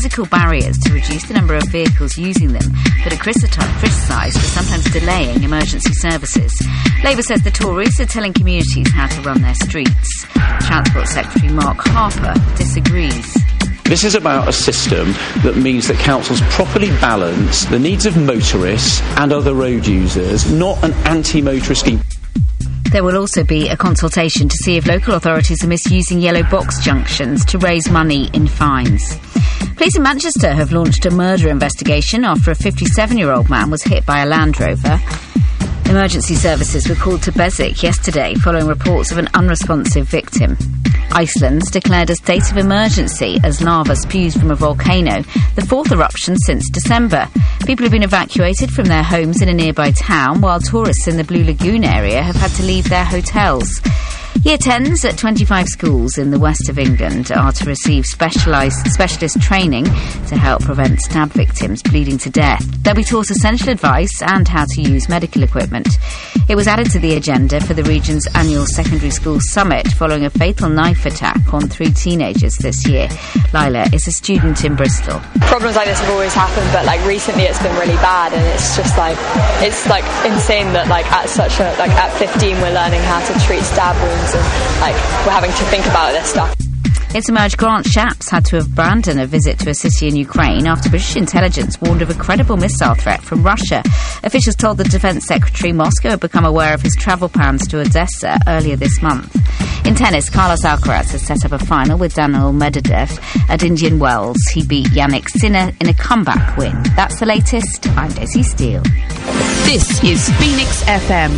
physical barriers to reduce the number of vehicles using them, but are criticised for sometimes delaying emergency services. Labour says the Tories are telling communities how to run their streets. Transport Secretary Mark Harper disagrees. This is about a system that means that councils properly balance the needs of motorists and other road users, not an anti-motorist scheme. There will also be a consultation to see if local authorities are misusing yellow box junctions to raise money in fines. Police in Manchester have launched a murder investigation after a 57-year-old man was hit by a Land Rover. Emergency services were called to Beswick yesterday following reports of an unresponsive victim. Iceland's declared a state of emergency as lava spews from a volcano, the fourth eruption since December. People have been evacuated from their homes in a nearby town, while tourists in the Blue Lagoon area have had to leave their hotels. Year 10s at 25 schools in the west of England are to receive specialist training to help prevent stab victims bleeding to death. They'll be taught essential advice and how to use medical equipment. It was added to the agenda for the region's annual secondary school summit following a fatal knife attack on 3 teenagers this year. Lila is a student in Bristol. Problems like this have always happened, but recently it's been really bad, and it's just it's insane that at 15 we're learning how to treat stab wounds. And we're having to think about this stuff. It's emerged Grant Shapps had to abandon a visit to a city in Ukraine after British intelligence warned of a credible missile threat from Russia. Officials told the Defence Secretary Moscow had become aware of his travel plans to Odessa earlier this month. In tennis, Carlos Alcaraz has set up a final with Daniil Medvedev at Indian Wells. He beat Yannick Sinner in a comeback win. That's the latest. I'm Daisy Steele. This is Phoenix FM.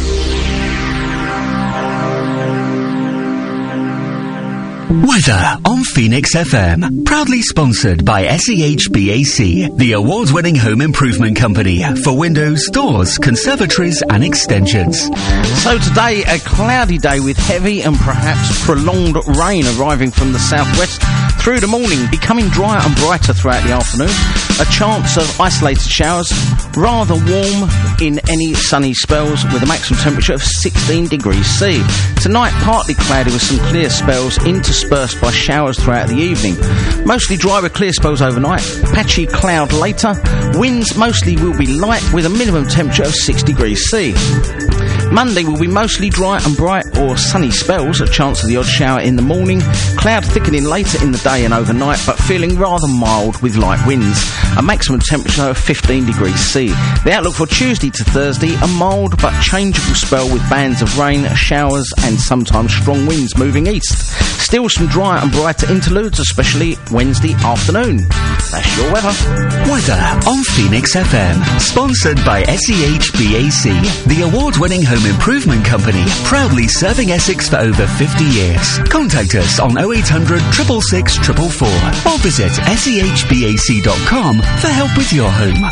Weather on Phoenix FM. Proudly sponsored by SEHBAC, the award-winning home improvement company for windows, doors, conservatories and extensions. So today, a cloudy day with heavy and perhaps prolonged rain arriving from the southwest through the morning, becoming drier and brighter throughout the afternoon. A chance of isolated showers, rather warm in any sunny spells with a maximum temperature of 16 degrees C. Tonight, partly cloudy with some clear spells interspersed by showers throughout the evening. Mostly dry with clear spells overnight, patchy cloud later. Winds mostly will be light with a minimum temperature of 6 degrees C. Monday will be mostly dry and bright or sunny spells, a chance of the odd shower in the morning, cloud thickening later in the day and overnight, but feeling rather mild with light winds, a maximum temperature of 15 degrees C. The outlook for Tuesday to Thursday, a mild but changeable spell with bands of rain, showers and sometimes strong winds moving east. Still some dry and brighter interludes, especially Wednesday afternoon. That's your weather. Weather on Phoenix FM. Sponsored by SEHBAC, the award-winning home improvement company, proudly serving Essex for over 50 years. Contact us on 0800 666 444 or visit sehbac.com for help with your home.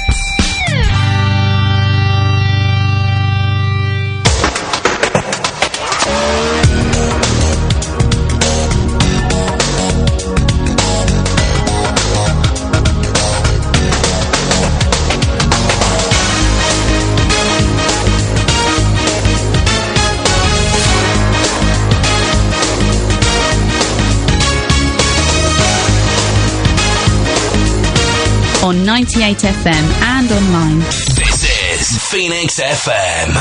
On 98 FM and online. This is Phoenix FM.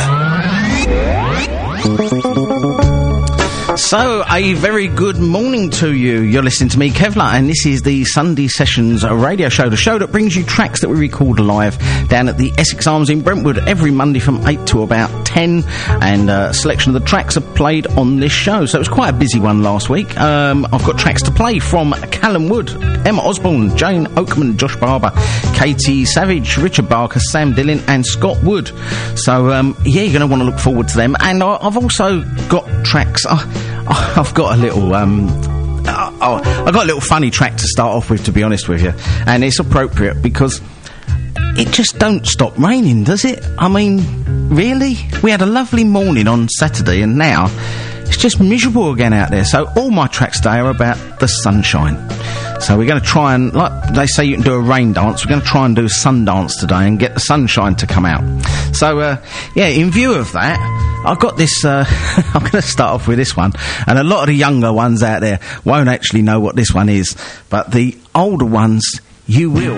So, a very good morning to you. You're listening to me, Kevlar, and this is the Sunday Sessions radio show, the show that brings you tracks that we record live down at the Essex Arms in Brentwood every Monday from 8 to about 10, and a selection of the tracks are played on this show. So it was quite a busy one last week. I've got tracks to play from Callum Wood, Emma Osborne, Jane Oakman, Josh Barber, Katie Savage, Richard Barker, Sam Dillon and Scott Wood. So, yeah, you're going to want to look forward to them. And I've also got tracks... I've got a little I've got a little funny track to start off with, to be honest with you, and it's appropriate because it just don't stop raining, does it? I mean, really? We had a lovely morning on Saturday, and now it's just miserable again out there. So all my tracks today are about the sunshine. So we're going to try and, like they say you can do a rain dance, we're going to try and do a sun dance today and get the sunshine to come out. So, yeah, in view of that, I've got this, I'm going to start off with this one. And a lot of the younger ones out there won't actually know what this one is. But the older ones, you will.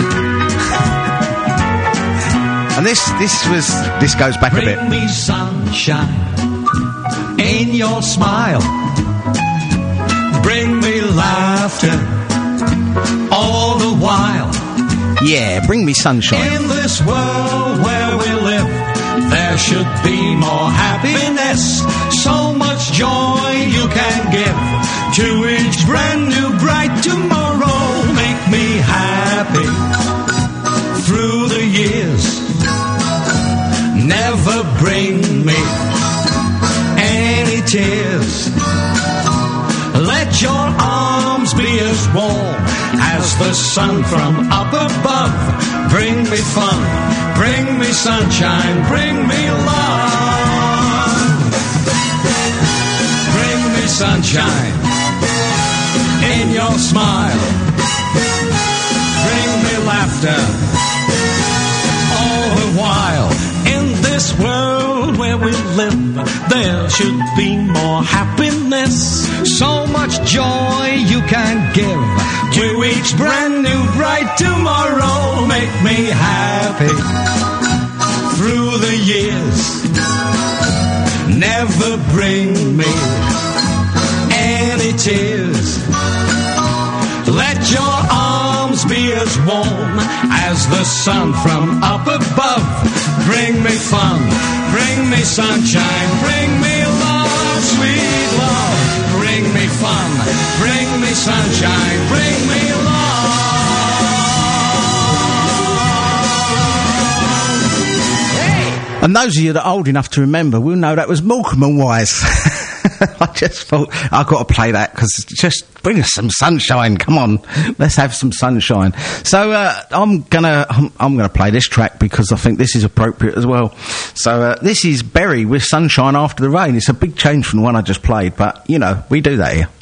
And this goes back a bit. Bring me sunshine in your smile. Bring me laughter all the while. Yeah, bring me sunshine. In this world where we live, there should be more happiness. So much joy you can give to each brand new bright tomorrow. Make me happy through the years. Never bring me any tears. Let your arms be as warm as the sun from up above. Bring me fun, bring me sunshine, bring me love. Bring me sunshine in your smile. Bring me laughter all the while. In this world where we live, there should be more happiness. So much joy you can give to each brand new bright tomorrow. Make me happy through the years. Never bring me any tears. Let your arms be as warm as the sun from up above. Bring me fun, bring me sunshine, bring me love, sweet love. Bring me fun, bring me sunshine, bring me love. Hey! And those of you that are old enough to remember will know that was Morecambe and Wise. I just thought I've got to play that because just bring us some sunshine. Come on, let's have some sunshine. So I'm gonna play this track because I think this is appropriate as well. So this is Berry with Sunshine After the Rain. It's a big change from the one I just played, but you know we do that here.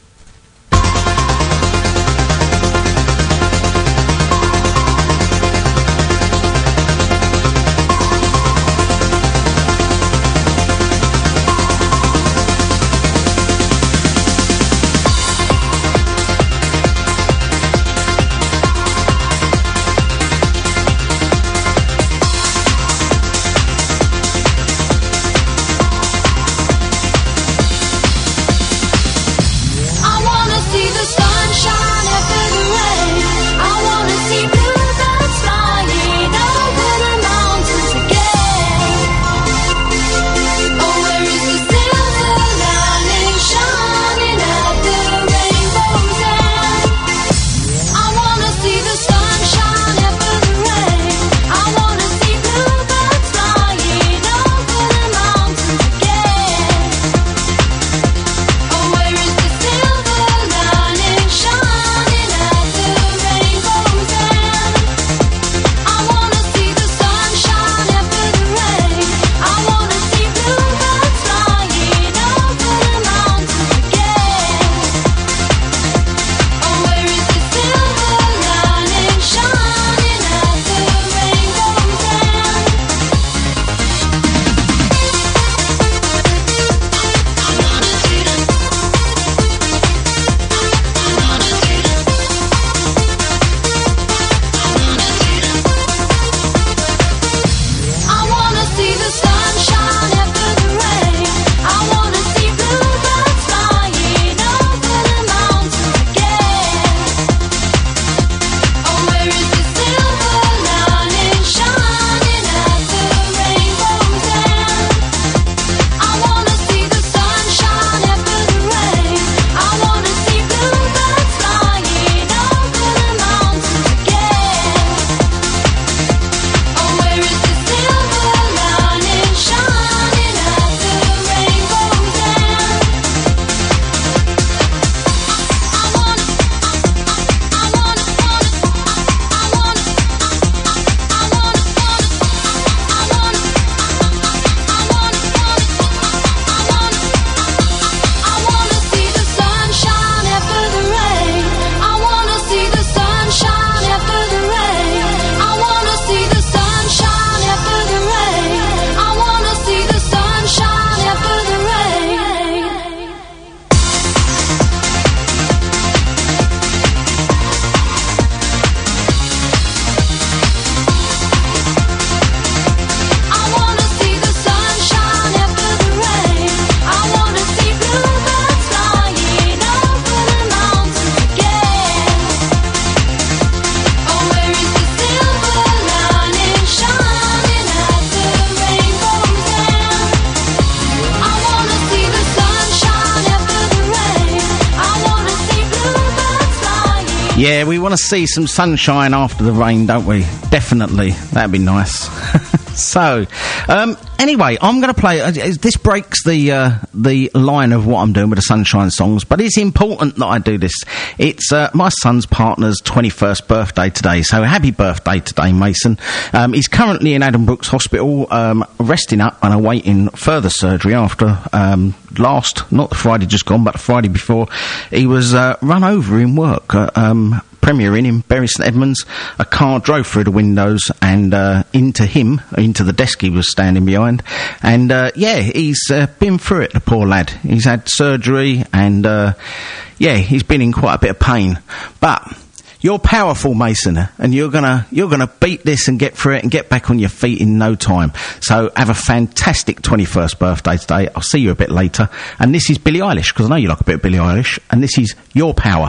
Yeah, we want to see some sunshine after the rain, don't we? Definitely. That'd be nice. So, anyway, I'm going to play... this breaks the line of what I'm doing with the Sunshine songs, but it's important that I do this. It's my son's partner's 21st birthday today, so happy birthday today, Mason. He's currently in Adam Brooks Hospital, resting up and awaiting further surgery after not the Friday just gone, but the Friday before, he was run over in work. Premier Inn in Bury St Edmunds, a car drove through the windows and into the desk he was standing behind, and he's been through it, the poor lad. He's had surgery and he's been in quite a bit of pain, but you're powerful, Mason, and you're gonna beat this and get through it and get back on your feet in no time. So have a fantastic 21st birthday today. I'll see you a bit later, and this is Billie Eilish, because I know you like a bit of Billie Eilish, and this is Your Power.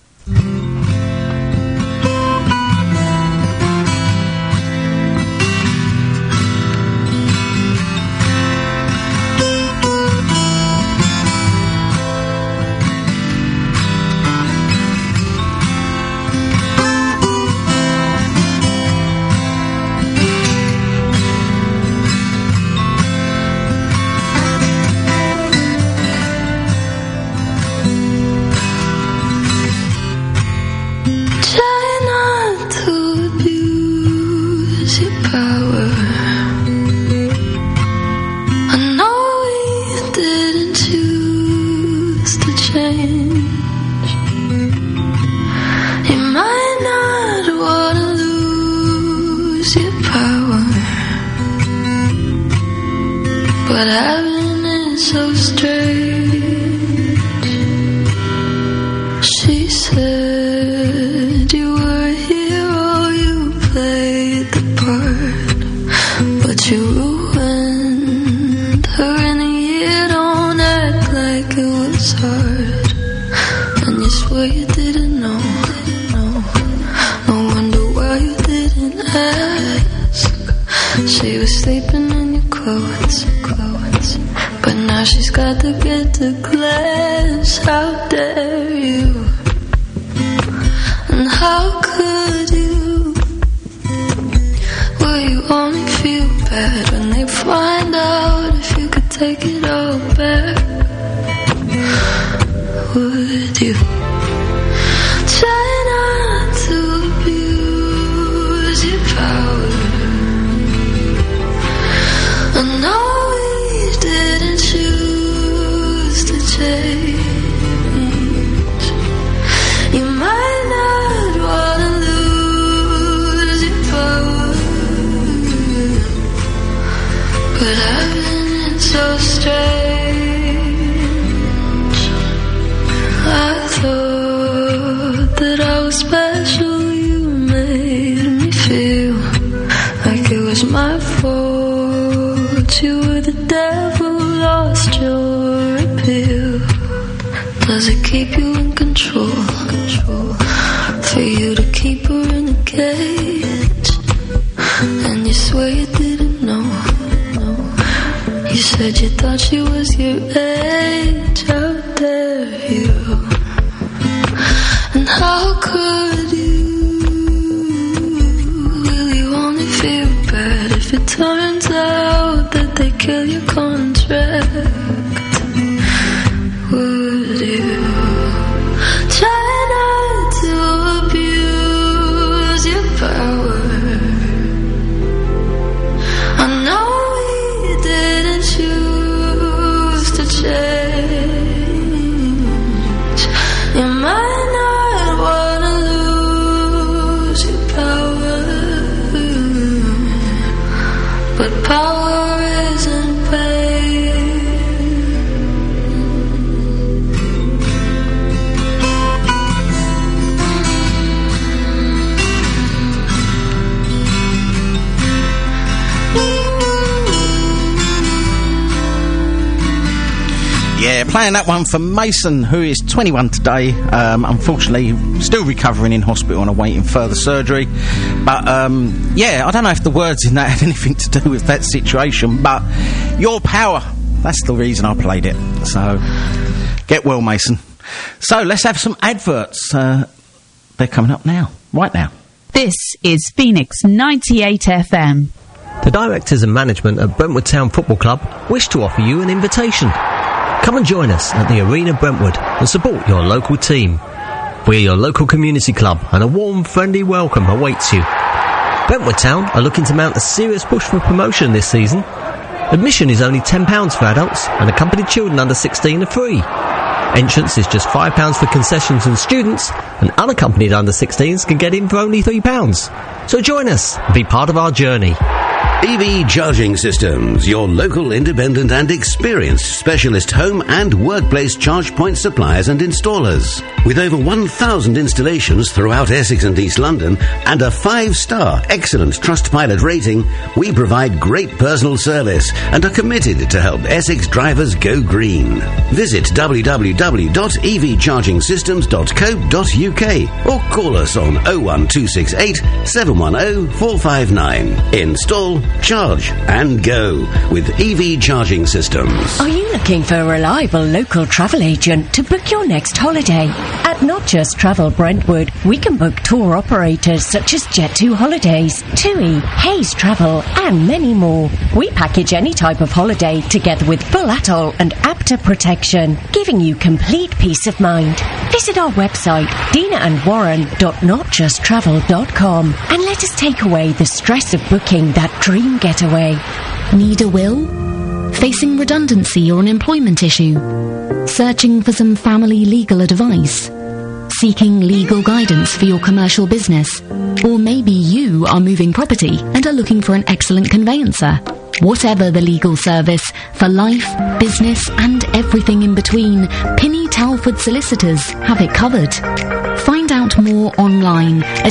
But having it so strange. She said you were a hero, you played the part, but you ruined her in a year. Don't act like it was hard, and you swear you didn't know. No wonder why you didn't ask. She was sleeping in your clothes, but now she's got to get to class. How dare you? And how could you? Will you only feel bad when they find out if you could take it all back? Would you? Try not to abuse your power. I know we didn't choose to change. You might not want to lose your power, but having it so strange. I thought that I was special. You made me feel like it was my fault. You were the devil, lost your appeal. Does it keep you in control? For you to keep her in a cage, and you swear you didn't know. You said you thought she was your age. How dare you? And how could you? Will you only feel bad if it turns out that they kill your contract? Would you try not to abuse your power? I know we didn't choose to change. You might not want to lose your power, but power isn't pain. Yeah, playing that one for Mason, who is 21 today. Unfortunately, still recovering in hospital and awaiting further surgery. But, I don't know if the words in that had anything to do with that situation, but Your Power, that's the reason I played it. So, get well, Mason. So, let's have some adverts. they're coming up now, right now. This is Phoenix 98 FM. The directors and management at Brentwood Town Football Club wish to offer you an invitation. Come and join us at the Arena Brentwood and support your local team. We're your local community club and a warm, friendly welcome awaits you. Brentwood Town are looking to mount a serious push for promotion this season. Admission is only £10 for adults and accompanied children under 16 are free. Entrance is just £5 for concessions and students, and unaccompanied under 16s can get in for only £3. So join us and be part of our journey. EV Charging Systems, your local independent and experienced specialist home and workplace charge point suppliers and installers. With over 1,000 installations throughout Essex and East London and a 5-star excellent Trustpilot rating, we provide great personal service and are committed to help Essex drivers go green. Visit www.evchargingsystems.co.uk or call us on 01268 710 459. Install, charge and go with EV Charging Systems. Are you looking for a reliable local travel agent to book your next holiday? At Not Just Travel Brentwood, we can book tour operators such as Jet2 Holidays, TUI, Hayes Travel and many more. We package any type of holiday together with full atoll and APTA protection, giving you complete peace of mind. Visit our website, dinaandwarren.notjusttravel.com, and let us take away the stress of booking that dream getaway. Need a will? Facing redundancy or an employment issue? Searching for some family legal advice? Seeking legal guidance for your commercial business? Or maybe you are moving property and are looking for an excellent conveyancer? Whatever the legal service, for life, business and everything in between, Pinny Talford Solicitors have it covered. Find out more online at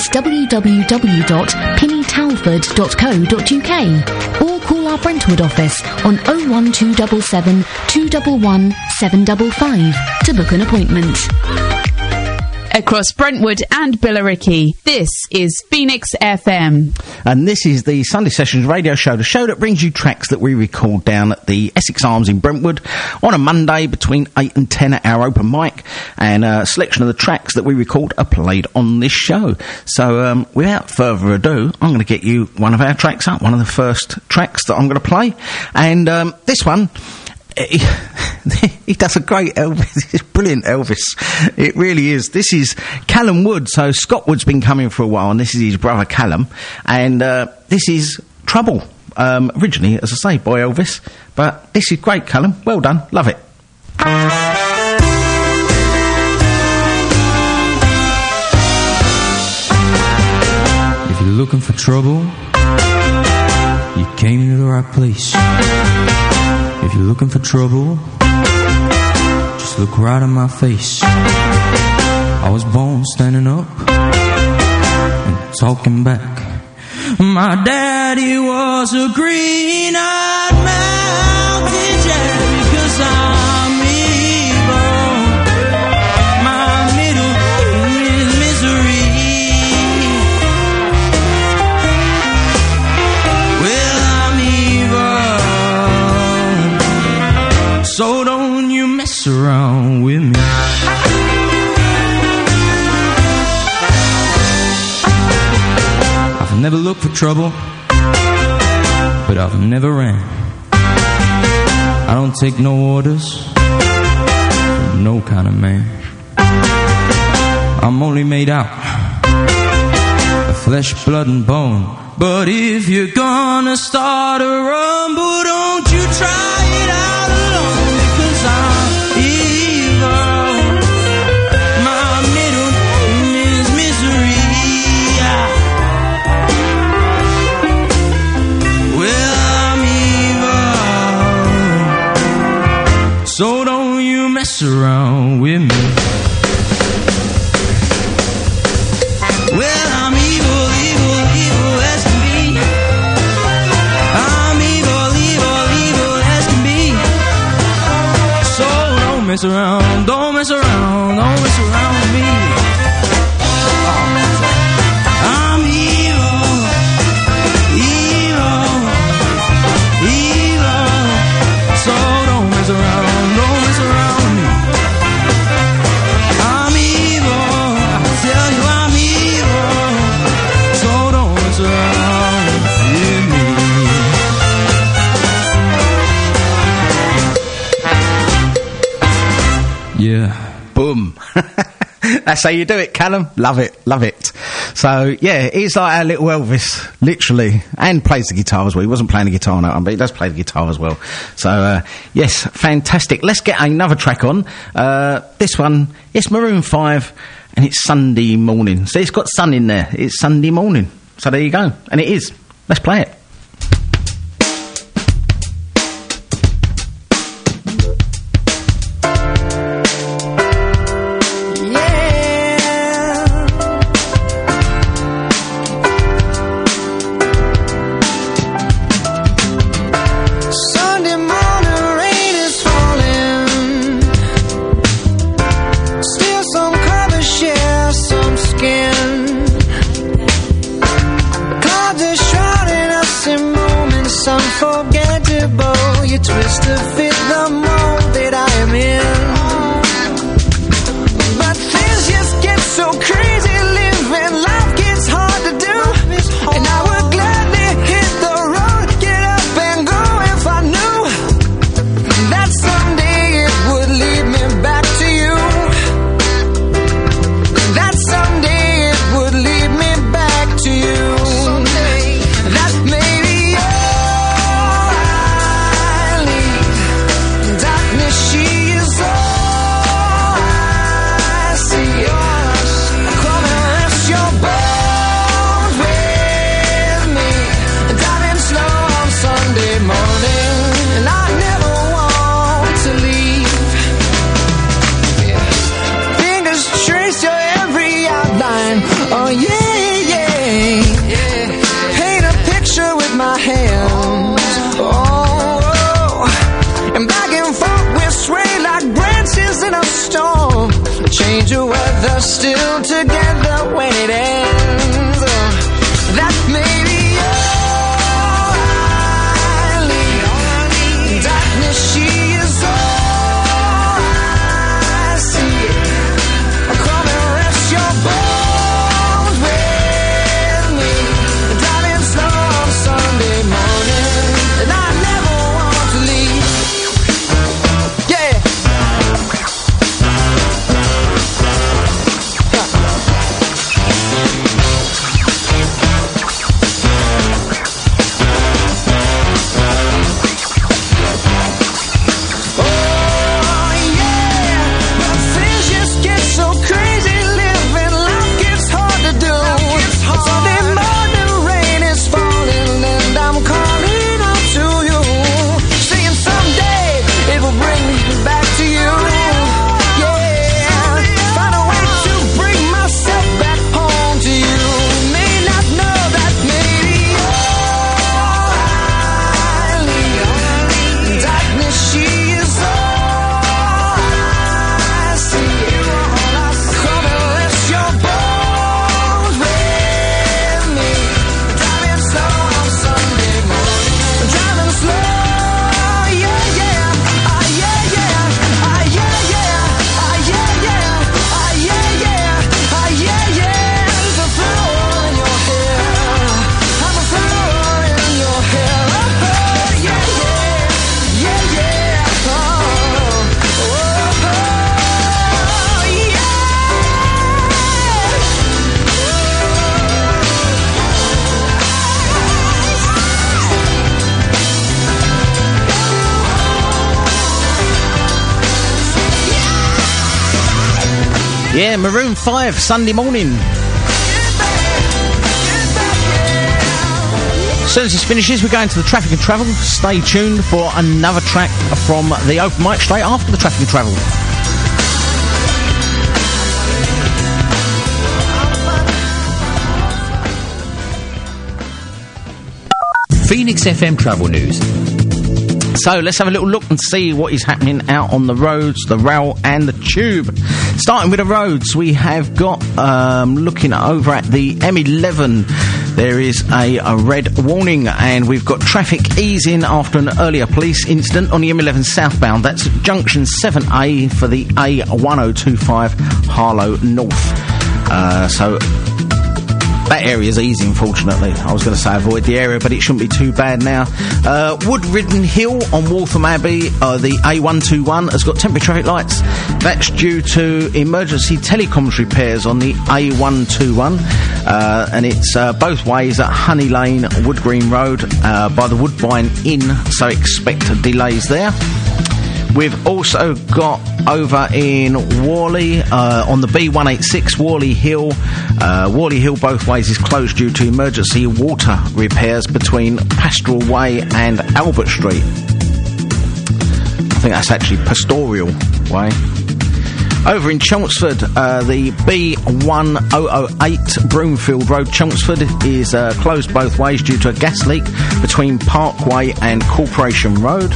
www.pinnytalford.co.uk or call our Brentwood office on 01277 211 755 to book an appointment. Across Brentwood and Billericay, this is Phoenix FM. And this is the Sunday Sessions radio show, the show that brings you tracks that we record down at the Essex Arms in Brentwood on a Monday between 8 and 10 at our open mic. And a selection of the tracks that we record are played on this show. So without further ado, I'm going to get you one of our tracks up, one of the first tracks that I'm going to play. And this one... He does a great Elvis. It's brilliant Elvis. It really is. This is Callum Wood. So Scott Wood's been coming for a while, and this is his brother Callum. And this is Trouble. Originally, as I say, by Elvis. But this is great, Callum. Well done. Love it. If you're looking for trouble, you came to the right place. If you're looking for trouble, just look right in my face. I was born standing up and talking back. My daddy was a green-eyed mountain cherry, 'cause I'm evil. My middle is misery. Well, I'm evil, so don't you mess around with me. I've never looked for trouble, but I've never ran. I don't take no orders from no kind of man. I'm only made out of flesh, blood and bone. But if you're gonna start a rumble, don't you try it out alone, because I'm evil. My middle name is misery. Well, I'm evil, so don't you mess around with me. Well, I'm evil, evil, evil as can be. I'm evil, evil, evil as can be. So don't mess around, don't mess around, don't mess around with me. I'm evil, evil, evil. So don't mess around, don't mess around with me. I'm evil, I tell you I'm evil. That's how you do it, Callum. Love it. So, yeah, he's like our little Elvis, literally, and plays the guitar as well. He wasn't playing the guitar on that one, but he does play the guitar as well. So, yes, fantastic. Let's get another track on. This one, it's Maroon 5, and it's Sunday morning. So it's got sun in there. It's Sunday morning. So there you go. And it is. Let's play it. Twist to fit the mold that I am in. But things just get so crazy, living life gets hard to do. And I would gladly hit the road, get up and go if I knew that someday it would lead me back to you. That someday it would lead me back to you. That maybe change your weather, still together when it ends. That may be all I need. Darkness, she is all I see. Come and rest your bones with me. Driving slow on Sunday morning, and I never want to leave. Yeah. Yeah, Maroon 5, Sunday morning. As soon as this finishes, we're going to the Traffic and Travel. Stay tuned for another track from the open mic straight after the Traffic and Travel. Phoenix FM Travel News. So let's have a little look and see what is happening out on the roads, the rail and the tube. Starting with the roads, we have got, looking over at the M11, there is a red warning, and we've got traffic easing after an earlier police incident on the M11 southbound. That's junction 7A for the A1025 Harlow North. So that area's easy, unfortunately. I was going to say avoid the area, but it shouldn't be too bad now. Woodridden Hill on Waltham Abbey, the A121 has got temporary traffic lights. That's due to emergency telecoms repairs on the A121, and it's both ways at Honey Lane, Wood Green Road, by the Woodbine Inn, so expect delays there. We've also got over in Worley, on the B186, Worley Hill. Worley Hill both ways is closed due to emergency water repairs between Pastoral Way and Albert Street. I think that's actually Pastoral Way. Over in Chelmsford, the B1008 Broomfield Road, Chelmsford, is closed both ways due to a gas leak between Parkway and Corporation Road.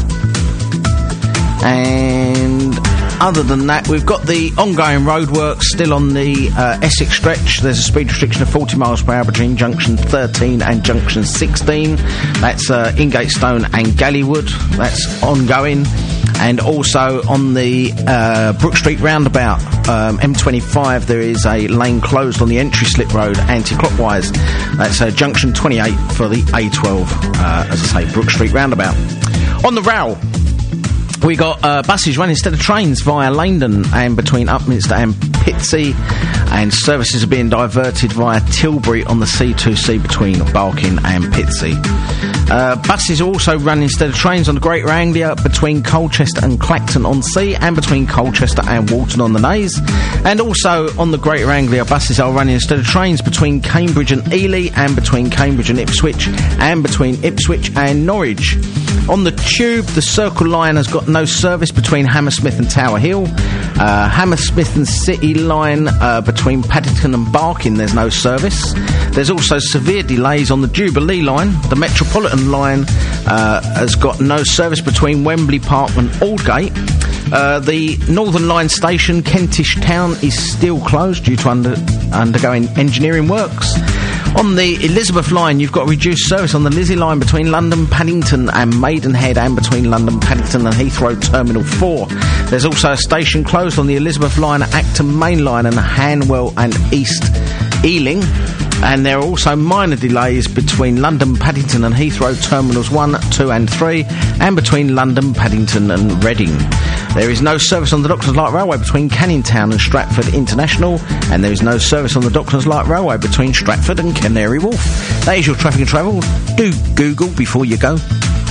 And other than that, we've got the ongoing roadworks still on the Essex stretch. There's a speed restriction of 40 miles per hour between junction 13 and junction 16. That's Ingatestone and Gallywood. That's ongoing. And also on the Brook Street roundabout, M25, there is a lane closed on the entry slip road anti-clockwise. That's junction 28 for the A12, as I say, Brook Street roundabout. On the rail, we got buses running instead of trains via Langdon and between Upminster and Pitsea, and services are being diverted via Tilbury on the C2C between Barking and Pitsea. Buses are also running instead of trains on the Greater Anglia between Colchester and Clacton on Sea, and between Colchester and Walton on the Naze. And also on the Greater Anglia, buses are running instead of trains between Cambridge and Ely, and between Cambridge and Ipswich, and between Ipswich and Norwich. On the Tube, the Circle Line has got no service between Hammersmith and Tower Hill. Hammersmith and City Line between Paddington and Barking, there's no service. There's also severe delays on the Jubilee Line. The Metropolitan Line has got no service between Wembley Park and Aldgate. The Northern Line station, Kentish Town, is still closed due to undergoing engineering works. On the Elizabeth Line, you've got reduced service on the Lizzie Line between London, Paddington and Maidenhead, and between London, Paddington and Heathrow Terminal 4. There's also a station closed on the Elizabeth Line at Acton Main Line and Hanwell and East Ealing. And there are also minor delays between London, Paddington and Heathrow Terminals 1, 2 and 3, and between London, Paddington and Reading. There is no service on the Docklands Light Railway between Canning Town and Stratford International, and there is no service on the Docklands Light Railway between Stratford and Canary Wharf. That is your traffic and travel. Do Google before you go.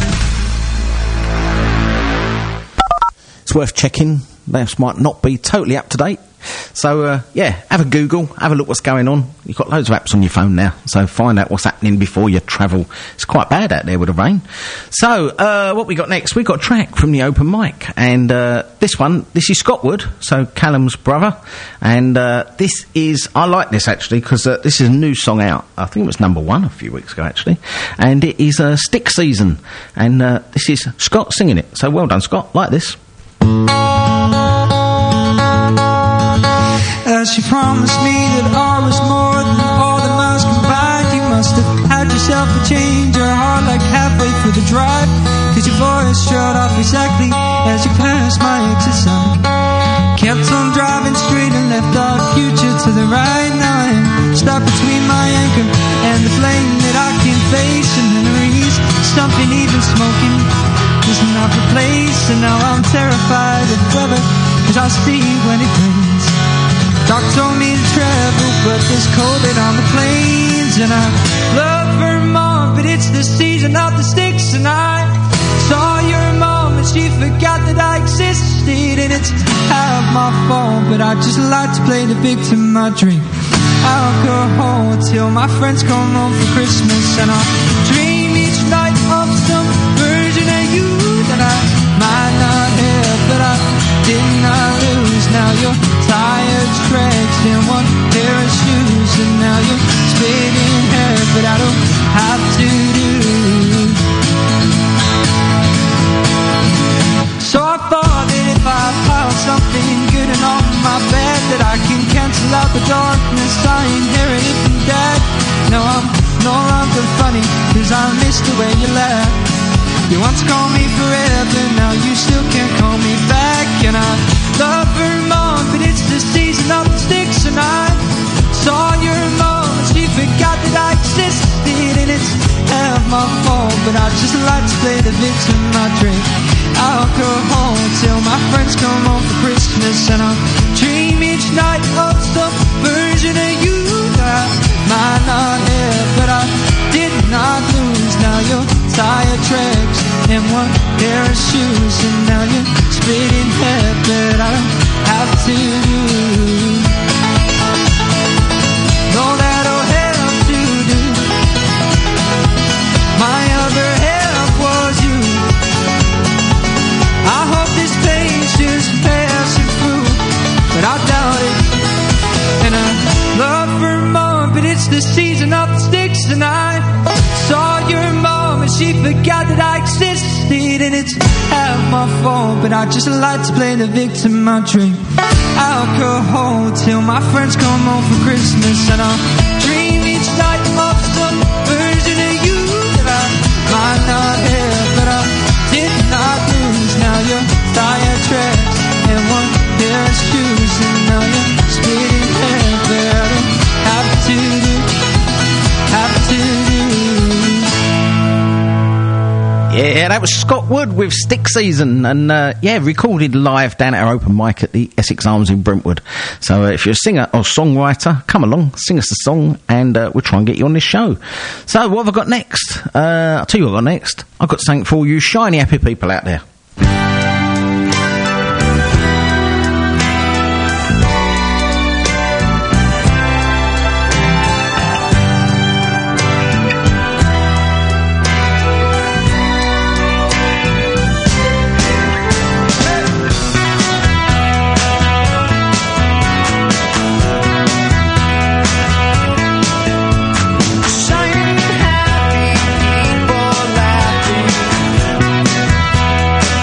It's worth checking. This might not be totally up to date. So, have a Google, have a look what's going on. You've got loads of apps on your phone now, so find out what's happening before you travel. It's quite bad out there with the rain. So, what we got next? We've got a track from the open mic, and this is Scott Wood, so Callum's brother, and I like this actually, because this is a new song out. I think it was number 1 a few weeks ago actually, and it is Stick Season, and this is Scott singing it, so well done Scott, like this. She promised me that all was more than all the miles combined. You must have had yourself a change your heart like halfway through the drive, cause your voice trailed off exactly as you passed my exit sign. Kept on driving straight and left our future to the right. Now I'm stuck between my anchor and the flame that I can't face, and memories stumping, even smoking is not the place. And now I'm terrified of weather, cause I see when it rains. Doc told me to travel, but there's COVID on the plains. And I love Vermont, but it's the season of the sticks. And I saw your mom, and she forgot that I existed. And it's half my fault, but I just like to play the victim. I drink alcohol till my friends come home for Christmas. And I dream each night of some version of you that I might not have, but I did not lose. Now you're tired tracks in one pair of shoes, and now you're splitting hair, but I don't have to do. So I thought that if I piled something good and on my bed, that I can cancel out the darkness I inherited from Dad. No, I'm no longer funny, cause I miss the way you laugh. You once called me forever, now you still can't call me back. And I love Vermont, but it's the season of the sticks. And I saw your mom, and she forgot my fault, but I just like to play the victim. I drink alcohol till my friends come home for Christmas, and I dream each night of some version of you that I might not have, but I did not lose. Now you're tire tracks and one pair of shoes, and now you're split in half, but I don't have to do all that I'll have to do. My other half was you. I hope this pain's just passing through, but I doubt it. And I love her mom, but it's the season of the sticks, and I saw your mom and she forgot that I existed, and it's half my fault, but I just like to play the victim. I drink alcohol till my friends come home for Christmas, and I dream each night of some version of you that I might not have, but I did not lose. Now you're tire tracks and one pair of shoes, and now you're split in half, but I don't have to do. Yeah, that was Scott Wood with Stick Season, and recorded live down at our open mic at the Essex Arms in Brentwood. So if you're a singer or songwriter, come along, sing us a song, and we'll try and get you on this show. So what have I got next? I'll tell you what I've got next. I've got something for all you shiny happy people out there. Shining happy people laughing.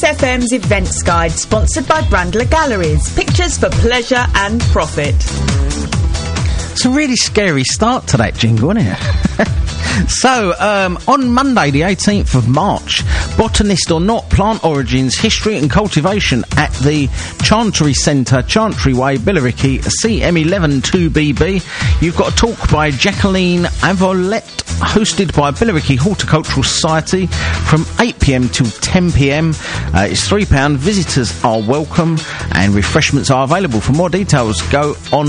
FM's Events Guide, sponsored by Brandler Galleries. Pictures for pleasure and profit. It's a really scary start to that jingle, isn't it? So, on Monday the 18th of March, Botanist or Not, Plant Origins, History and Cultivation at the Chantry Centre, Chantry Way, Billericay, CM11 2BB. You've got a talk by Jacqueline Avolette, hosted by Billericay Horticultural Society from 8pm till 10pm. It's £3. Visitors are welcome and refreshments are available. For more details, go on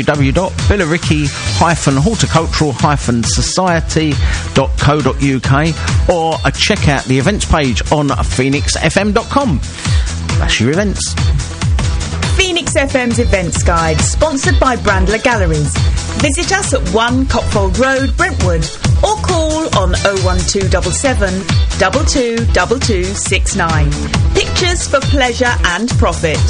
www.billericay-horticultural-society.co.uk or check out the events page on phoenixfm.com. That's your events. Phoenix FM's Events Guide, sponsored by Brandler Galleries. Visit us at 1 Copfold Road, Brentwood, or call on 01277 222269. Pictures for pleasure and profit.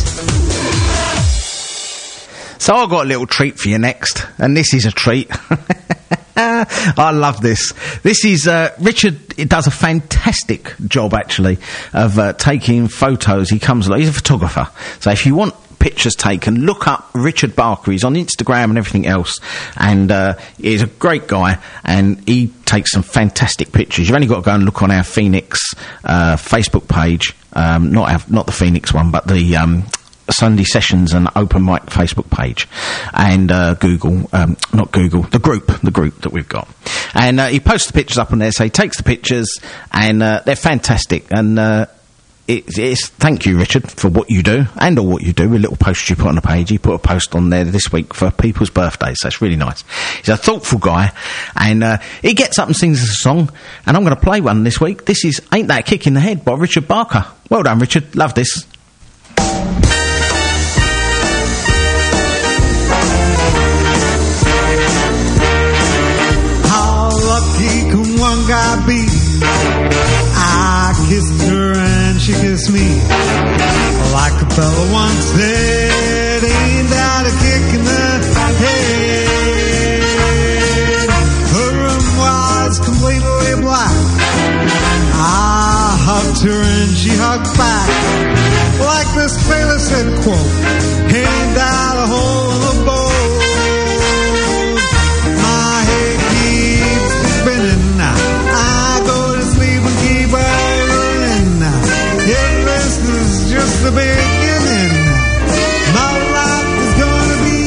So I've got a little treat for you next, and this is a treat. I love this. This is Richard. It does a fantastic job, actually, of taking photos. He comes along. He's a photographer. So if you want pictures taken, look up Richard Barker. He's on Instagram and everything else, and he's a great guy, and he takes some fantastic pictures. You've only got to go and look on our Phoenix Facebook page, not the Phoenix one, but the Sunday Sessions and Open Mic Facebook page, and the group that we've got. And he posts the pictures up on there, so he takes the pictures, and they're fantastic. And it's thank you, Richard, for what you do, and all what you do with little posts you put on the page. He put a post on there this week for people's birthdays, so it's really nice. He's a thoughtful guy, and he gets up and sings us a song, and I'm going to play one this week. This is Ain't That a Kick in the Head by Richard Barker. Well done, Richard. Love this. One guy be, I kissed her and she kissed me, like a fella once said, ain't that a kick in the head? Her room was completely black. I hugged her and she hugged back, like this sailor said, quote, ain't that a hole in the boat? My head keeps spinning. I go to sleep and keep burning. If this is just the beginning, my life is gonna be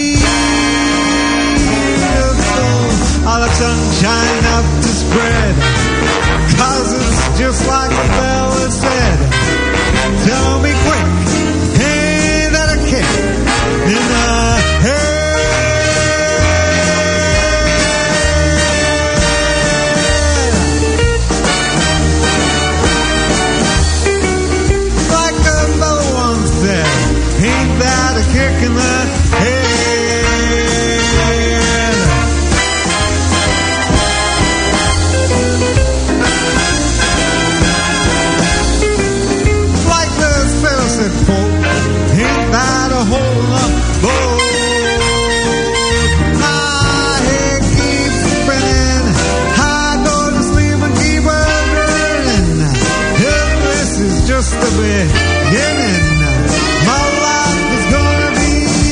beautiful. All the sunshine up to spread, 'cause it's just like the fella said. Tell me quick, ain't that a kick in the head? Ain't that a kick in the head? Like the sailor said, quote, ain't that a hole in the boat? My head keeps spinning, I go to sleep and keep burning. If this is just the beginning, my life is gonna be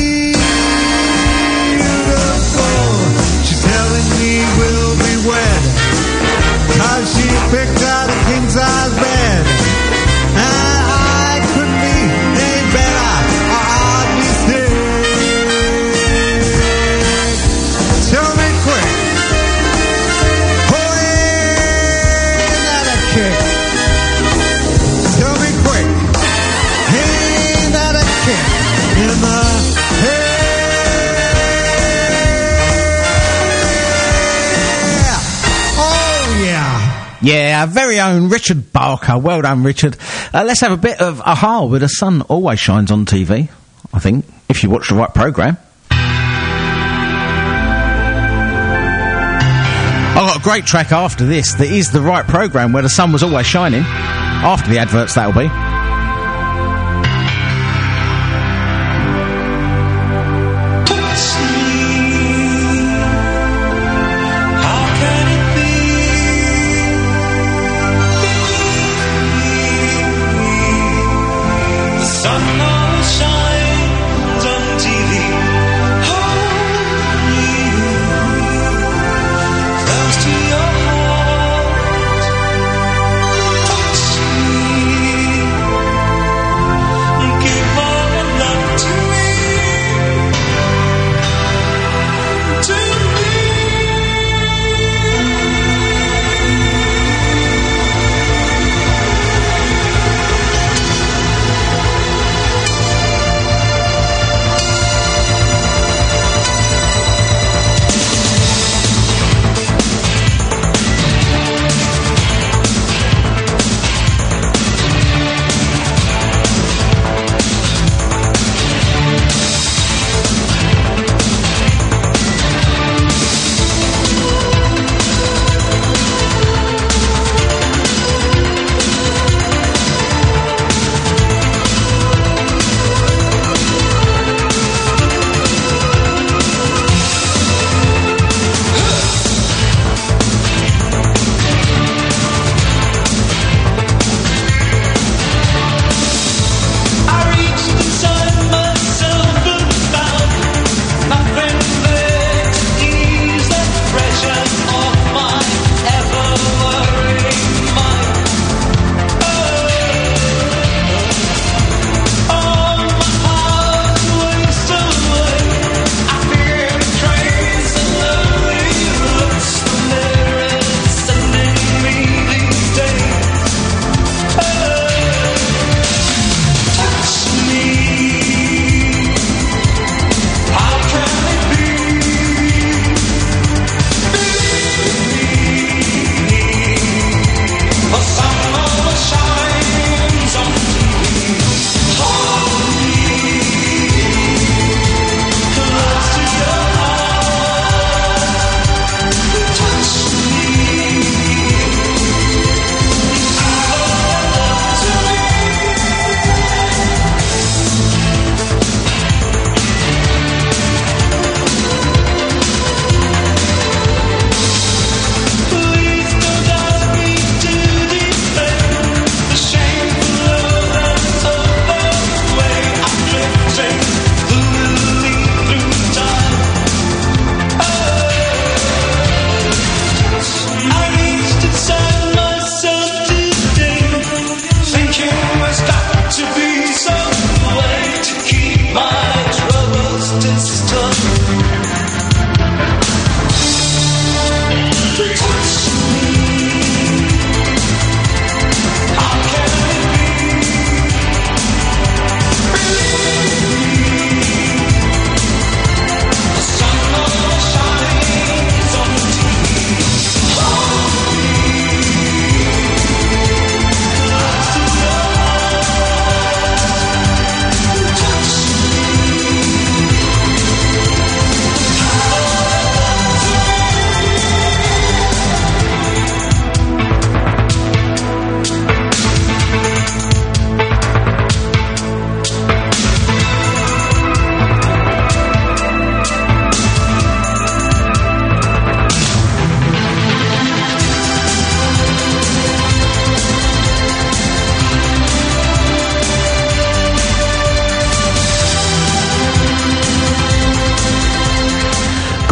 beautiful. She's telling me we'll be wed, 'cause she picked out a king-size bed, and I couldn't be any better, or I'd be sick. Tell me quick, oh, ain't that a kick? Tell me quick, ain't that a kick in the head? Oh, yeah. Yeah, our very own Richard Barker. Well done, Richard. Let's have a bit of Aha with The Sun Always Shines on TV, I think, if you watch the right programme. I've got a great track after this that is the right programme where the sun was always shining. After the adverts, that'll be.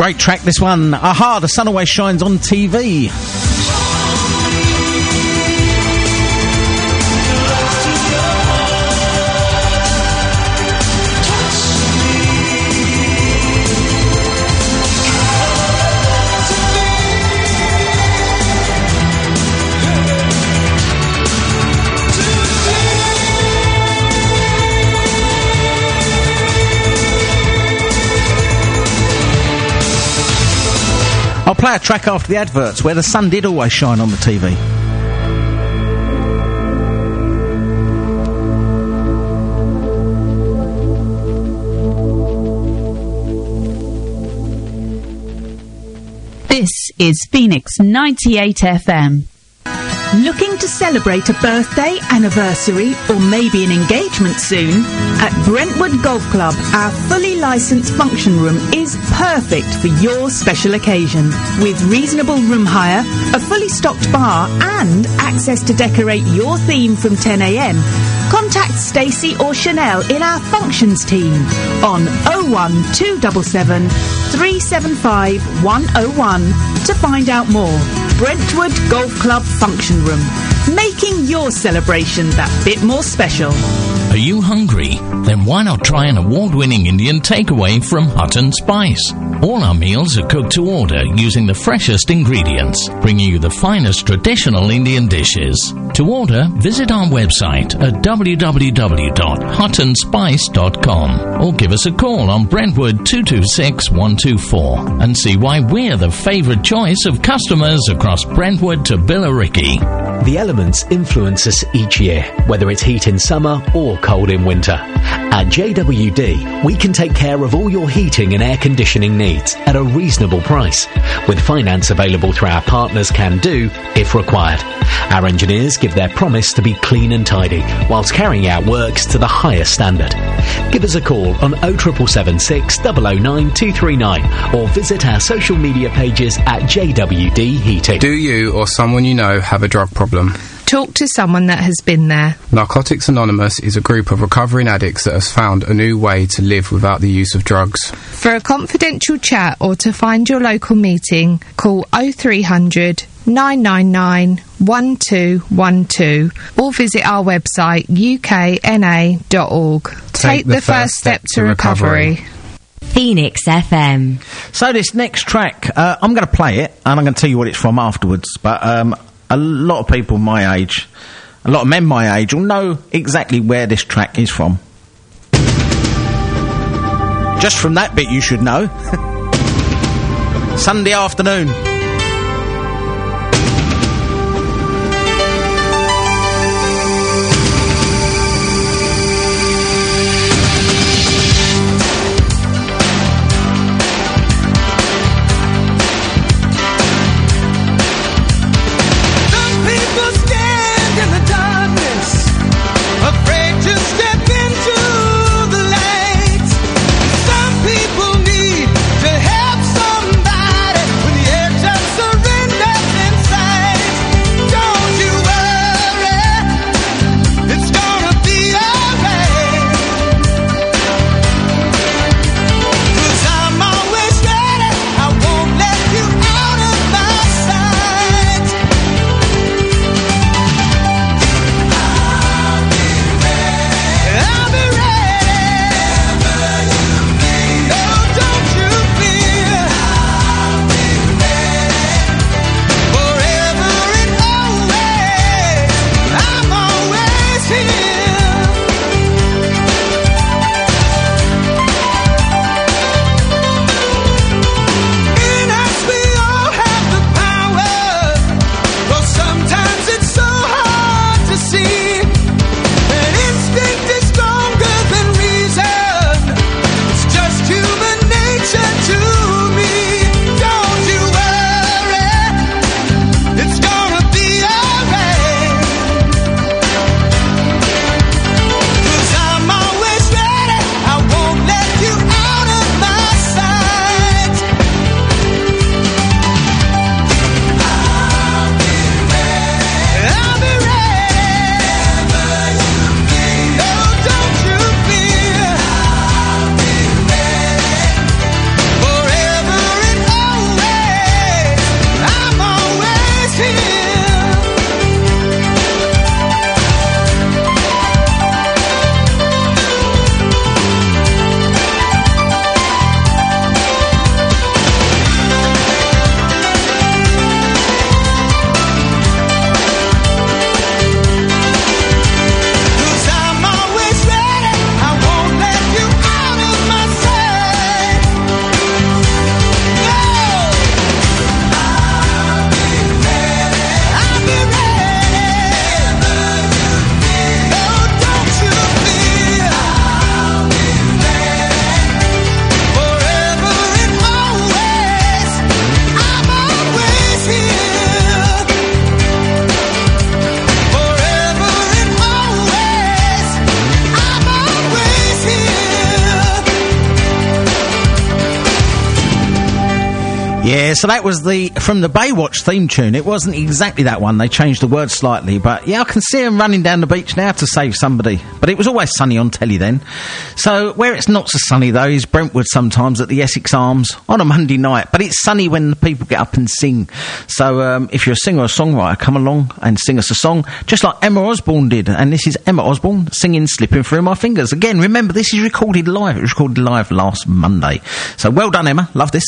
Great track, this one. Aha, The Sun Always Shines on TV. I'll play a track after the adverts where the sun did always shine on the TV. This is Phoenix 98 FM. Looking to celebrate a birthday, anniversary, or maybe an engagement soon? At Brentwood Golf Club, our fully licensed function room is perfect for your special occasion. With reasonable room hire, a fully stocked bar, and access to decorate your theme from 10 a.m, contact Stacey or Chanel in our functions team on 01277 375 101 to find out more. Brentwood Golf Club Function Room, making your celebration that bit more special. Are you hungry? Then why not try an award-winning Indian takeaway from Hutton Spice? All our meals are cooked to order using the freshest ingredients, bringing you the finest traditional Indian dishes. To order, visit our website at www.huttonspice.com or give us a call on Brentwood 226 124 and see why we're the favourite choice of customers across Brentwood to Billericay. The elements influence us each year, whether it's heat in summer or cold in winter. At JWD, we can take care of all your heating and air conditioning needs at a reasonable price, with finance available through our partners Can Do if required. Our engineers give their promise to be clean and tidy, whilst carrying out works to the highest standard. Give us a call on 07776 009 239 or visit our social media pages at JWD Heating. Do you or someone you know have a drug problem? Talk to someone that has been there. Narcotics Anonymous is a group of recovering addicts that has found a new way to live without the use of drugs. For a confidential chat or to find your local meeting, call 0300 999 1212 or visit our website ukna.org. Take the first step to recovery. Phoenix FM. So this next track, I'm going to play it and I'm going to tell you what it's from afterwards, but a lot of people my age, a lot of men my age will know exactly where this track is from. Just from that bit you should know. Sunday afternoon. Some people need to have somebody when the edge Yeah, so that was from the Baywatch theme tune. It wasn't exactly that one. They changed the words slightly, but yeah, I can see them running down the beach now to save somebody. But it was always sunny on telly then. So where it's not so sunny though is Brentwood sometimes at the Essex Arms on a Monday night. But it's sunny when the people get up and sing. So if you're a singer or songwriter, come along and sing us a song, just like Emma Osborne did. And this is Emma Osborne singing "Slipping Through My Fingers." Again, remember this is recorded live. It was recorded live last Monday. So well done, Emma. Love this.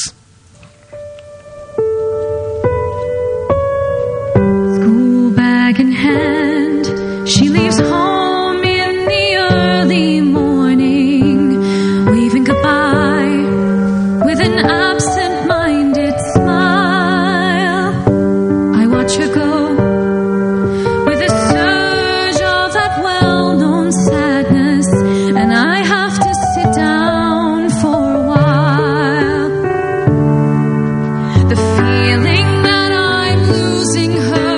Bag in hand, she leaves home in the early morning, waving goodbye with an absent-minded smile. I watch her go with a surge of that well-known sadness, and I have to sit down for a while. The feeling that I'm losing her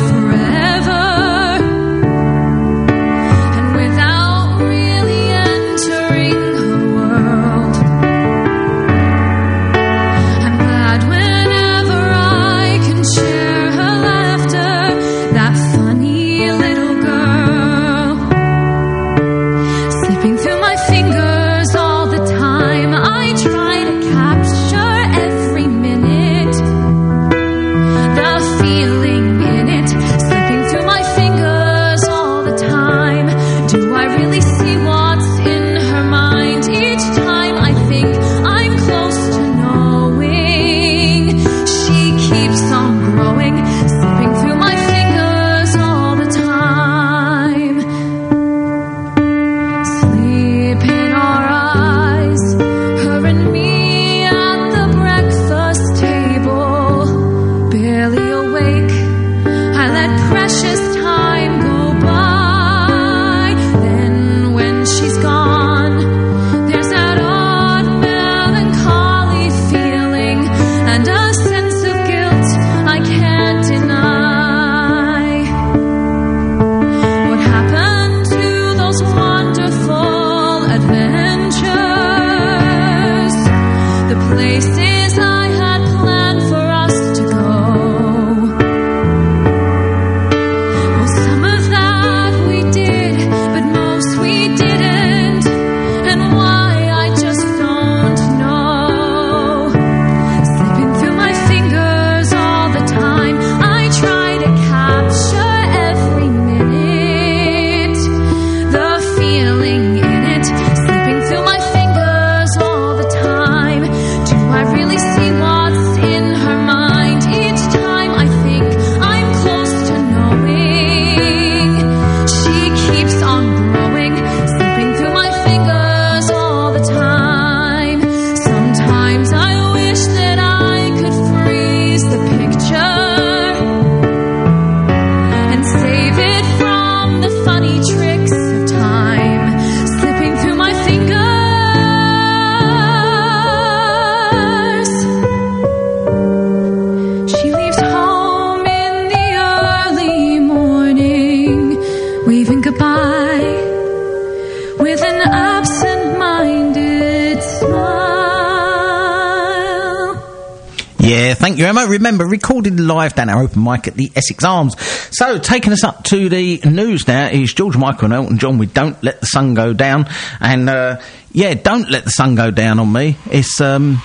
Thank you, Emma. Remember, recorded live down our open mic at the Essex Arms. So, taking us up to the news now is George Michael and Elton John with "Don't Let the Sun Go Down." And, yeah, don't let the sun go down on me. It's,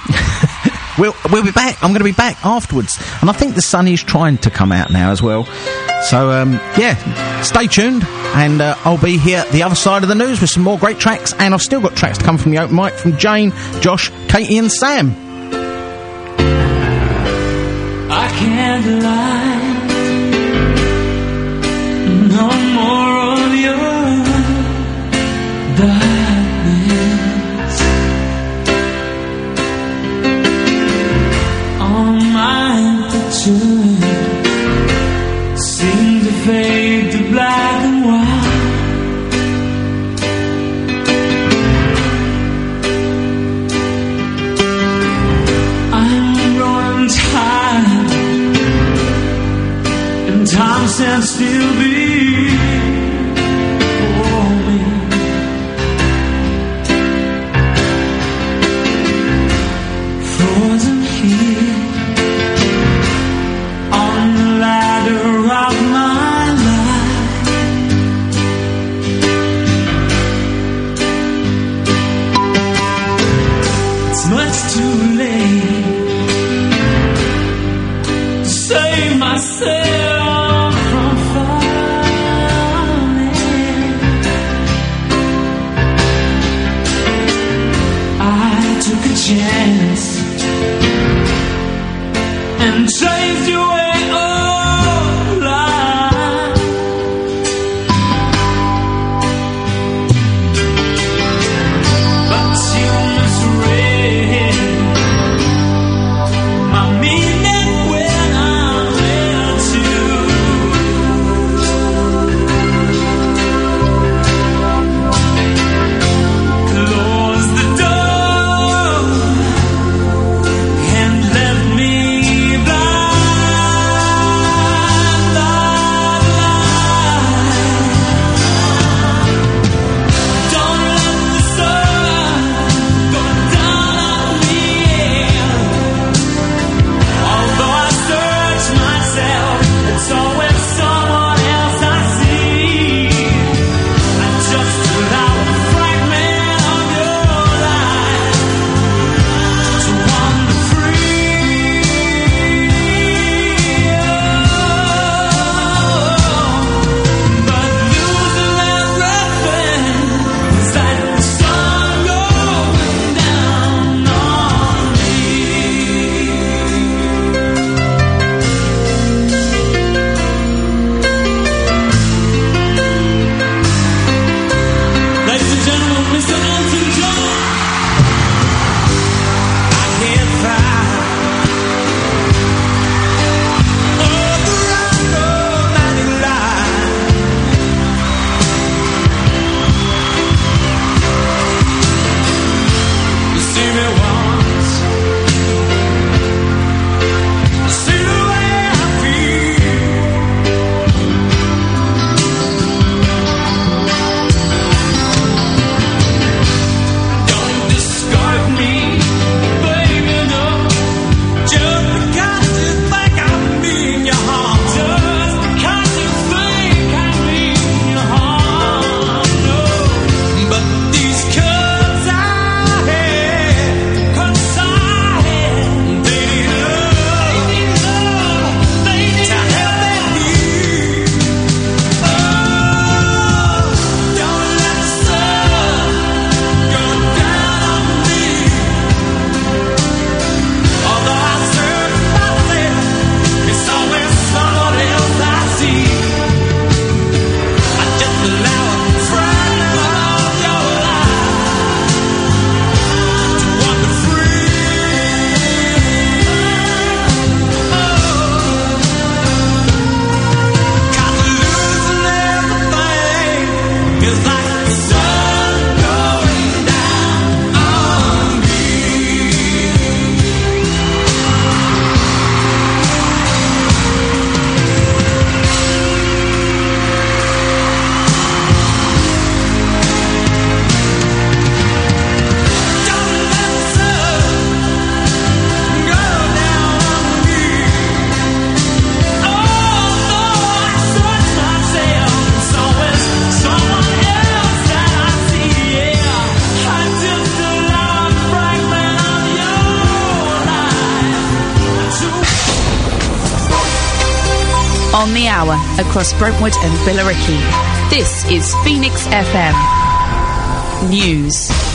we'll be back. I'm going to be back afterwards. And I think the sun is trying to come out now as well. So, yeah, stay tuned. And I'll be here at the other side of the news with some more great tracks. And I've still got tracks to come from the open mic from Jane, Josh, Katie and Sam. I can't lie, no more of your darkness. All my amplitude seemed to fade to black and white. I'm growing tired. Time stands still before me. Frozen here chance and chased you away all life. But you misread my meaning when I left you. Close the door and left me blind, Don't let the sun go down on me. Although I search myself, it's always someone else I see. I just allow a fragment of your life to wander free. But losing everything is like the sun going down on me. Ladies and gentlemen, Mr. Elton John. I can't find the romantic line. You see me once, see the way I feel. Don't discard me, baby, no. Just because you think I mean you harm. Just because you think I mean you harm, no. But these cuts I had, they need love, they need to help me heal. Don't let the sun go down on me. Although I search myself, it's always someone else I see. I just allow a fragment of your life to wander free. Cause losing everything is like the sun going down on me. Don't let the sun go down on me. Although I search myself, it's always someone else that I see. Yeah, I just allow a fragment of your life to. On the hour, across Brentwood and Billericay, this is Phoenix FM News.